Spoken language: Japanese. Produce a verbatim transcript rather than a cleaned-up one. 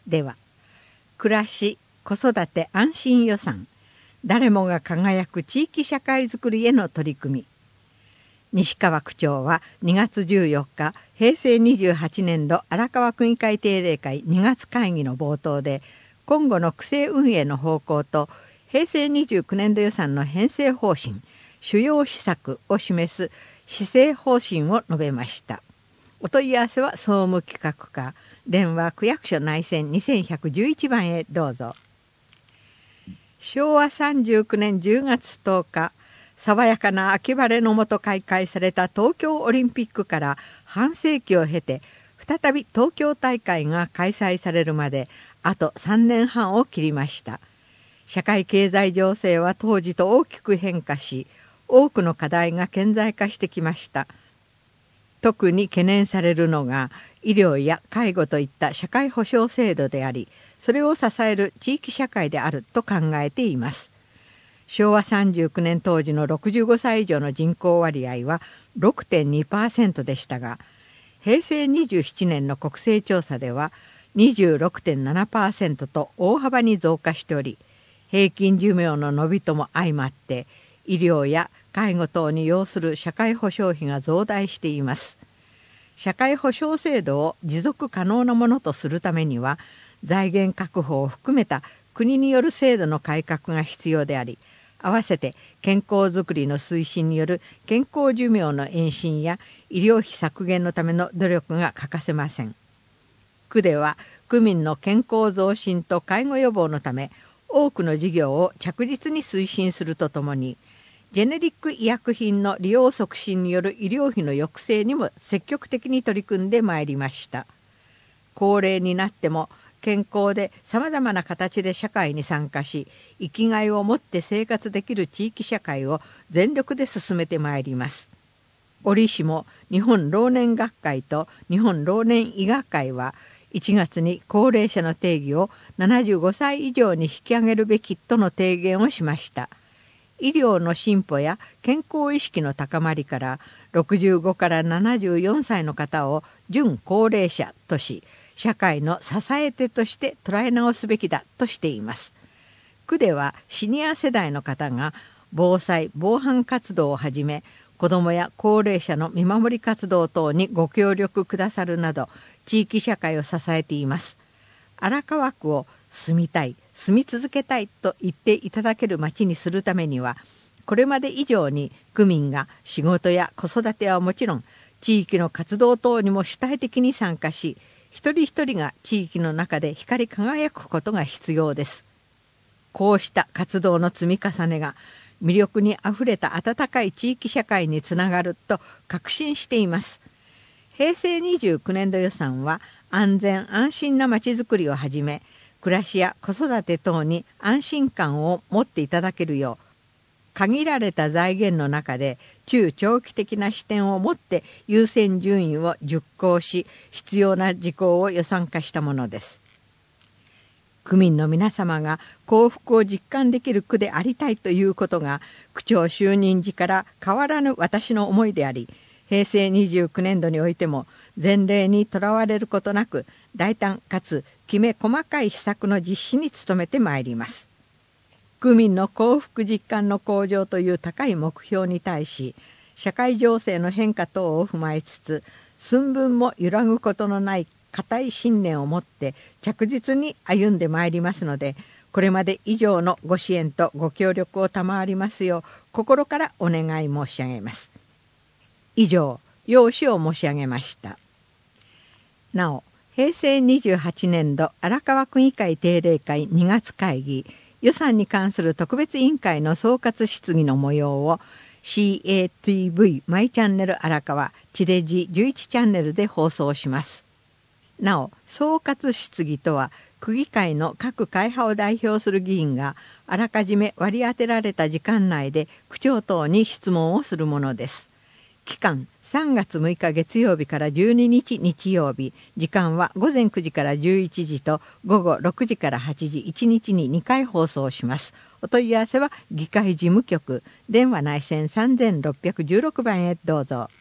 では、暮らし子育て安心予算、誰もが輝く地域社会づくりへの取り組み。西川区長はにがつじゅうよっかへいせいにじゅうはちねんど荒川区議会定例会にがつ会議の冒頭で、今後の区政運営の方向とへいせいにじゅうきゅうねんど予算の編成方針、主要施策を示す施政方針を述べました。お問い合わせは総務企画課、電話区役所内線にせんひゃくじゅういちばんへどうぞ。しょうわさんじゅうきゅうねんじゅうがつとおか、爽やかな秋晴れのもと開会された東京オリンピックから半世紀を経て、再び東京大会が開催されるまであとさんねんはんを切りました。社会経済情勢は当時と大きく変化し、多くの課題が顕在化してきました。特に懸念されるのが医療や介護といった社会保障制度であり、それを支える地域社会であると考えています。しょうわさんじゅうきゅうねん当時のろくじゅうごさい以上の人口割合は ろくてんにパーセント でしたが、へいせいにじゅうななねんの国勢調査では にじゅうろくてんななパーセント と大幅に増加しており、平均寿命の伸びとも相まって医療や介護等に要する社会保障費が増大しています。社会保障制度を持続可能なものとするためには、財源確保を含めた国による制度の改革が必要であり、合わせて健康づくりの推進による健康寿命の延伸や医療費削減のための努力が欠かせません。区では区民の健康増進と介護予防のため、多くの事業を着実に推進するとともに、ジェネリック医薬品の利用促進による医療費の抑制にも積極的に取り組んでまいりました。高齢になっても健康でさまざまな形で社会に参加し、生きがいを持って生活できる地域社会を全力で進めてまいります。折しも日本老年学会と日本老年医学会はいちがつに高齢者の定義をななじゅうごさい以上に引き上げるべきとの提言をしました。医療の進歩や健康意識の高まりから、ろくじゅうごからななじゅうよんさいの方を準高齢者とし、社会の支え手として捉え直すべきだとしています。区ではシニア世代の方が防災・防犯活動をはじめ、子どもや高齢者の見守り活動等にご協力くださるなど、地域社会を支えています。荒川区を住みたい、住み続けたいと言っていただける町にするためには、これまで以上に区民が仕事や子育てはもちろん、地域の活動等にも主体的に参加し、一人一人が地域の中で光り輝くことが必要です。こうした活動の積み重ねが魅力にあふれた温かい地域社会につながると確信しています。へいせいにじゅうきゅうねんど予算は安全安心なまちづくりをはじめ、暮らしや子育て等に安心感を持っていただけるよう、限られた財源の中で中長期的な視点を持って優先順位を熟考し、必要な事項を予算化したものです。区民の皆様が幸福を実感できる区でありたいということが、区長就任時から変わらぬ私の思いであり、へいせいにじゅうきゅうねんどにおいても前例にとらわれることなく、大胆かつきめ細かい施策の実施に努めてまいります。区民の幸福実感の向上という高い目標に対し、社会情勢の変化等を踏まえつつ、寸分も揺らぐことのない固い信念を持って着実に歩んでまいりますので、これまで以上のご支援とご協力を賜りますよう心からお願い申し上げます。以上、要旨を申し上げました。なお、へいせいにじゅうはちねんど荒川区議会定例会にがつ会議、予算に関する特別委員会の総括質疑の模様を シーエーティーブイ マイチャンネル荒川地デジじゅういちチャンネルで放送します。なお、総括質疑とは、区議会の各会派を代表する議員があらかじめ割り当てられた時間内で区長等に質問をするものです。期間さんがつむいか月曜日からじゅうににち日曜日、時間はごぜんくじからじゅういちじとごごろくじからはちじ、いちにちににかい放送します。お問い合わせは議会事務局、電話内線さんぜんろっぴゃくじゅうろくばんへどうぞ。